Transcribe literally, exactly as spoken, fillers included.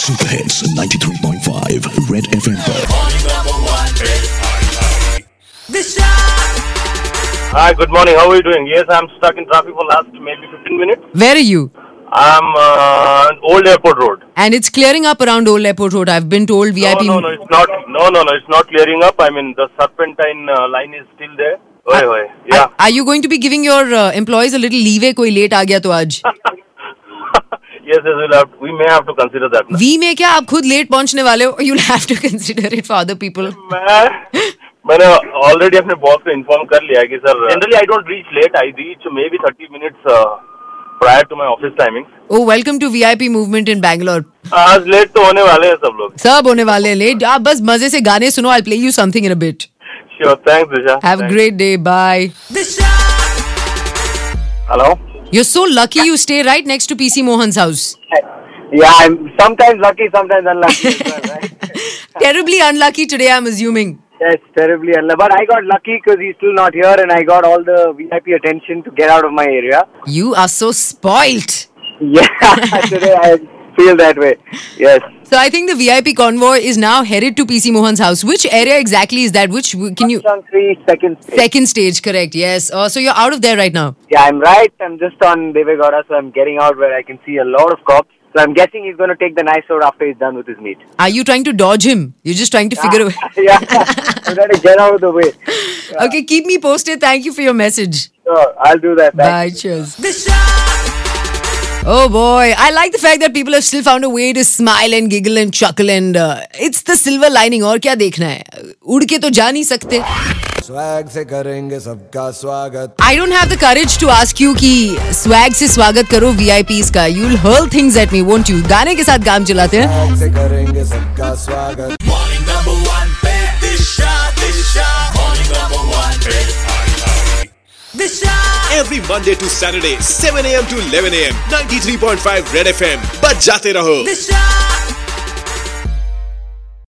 Super hits ninety-three point five red FM पर। Hi, good morning. How are you doing? Yes, I'm stuck in traffic for last maybe fifteen minutes. Where are you? I'm uh, on Old Airport Road. And it's clearing up around Old Airport Road. I've been told V I P. No, no, no, it's not. No, no, no, it's not clearing up. I mean, the serpentine uh, line is still there. Oi, oi. Yeah. Are, are you going to be giving your uh, employees a little leeway? कोई late आ गया तो आज. Yes, yes, we'll have, we may have to consider that. We में क्या आप खुद late पहुंचने वाले हो? You'll have to consider it for other people. मैं मैंने already अपने boss को inform कर लिया कि sir, generally I don't reach late. I reach maybe thirty minutes uh, prior to my office timings. Oh, welcome to V I P movement in Bangalore. आज late तो होने वाले हैं सब लोग. सब होने वाले हैं late. आप बस मजे से गाने सुनो. I'll play you something in a bit. Sure, thanks, Disha. Have thanks. a great day. Bye. Hello. You're so lucky you stay right next to P C Mohan's house. Yeah, I'm sometimes lucky, sometimes unlucky as well, right? Terribly unlucky today, I'm assuming. Yes, terribly unlucky. But I got lucky because he's still not here and I got all the V I P attention to get out of my area. You are so spoilt. Yeah, today I feel that way. Yes. So I think the V I P convoy is now headed to P C Mohan's house. Which area exactly is that? Which can you? Three, second stage. Second stage, correct? Yes. Uh, so you're out of there right now. Yeah, I'm right. I'm just on Devegowda, so I'm getting out where I can see a lot of cops. So I'm guessing he's going to take the nice road after he's done with his meet. Are you trying to dodge him? You're just trying to figure out. Yeah, I'm trying to get out of the way. Yeah. Okay, keep me posted. Thank you for your message. Sure, I'll do that. Bye. Cheers. Oh boy, I like the fact that people have still found a way to smile and giggle and chuckle and uh, it's the silver lining. और क्या देखना है? उड़ के तो जा नहीं सकते. स्वैग से करेंगे सबका स्वागत. I don't have the courage to ask you कि swag से स्वागत करो V I Ps का. You'll hurl things at me, won't you? गाने के साथ काम चलाते हैं. स्वैग से करेंगे सबका स्वागत. Morning number one पे दिशा दिशा. Morning number one पे दिशा. Every Monday to Saturday, seven a m to eleven a m ninety-three point five Red F M. बज जाते रहो. दिशा.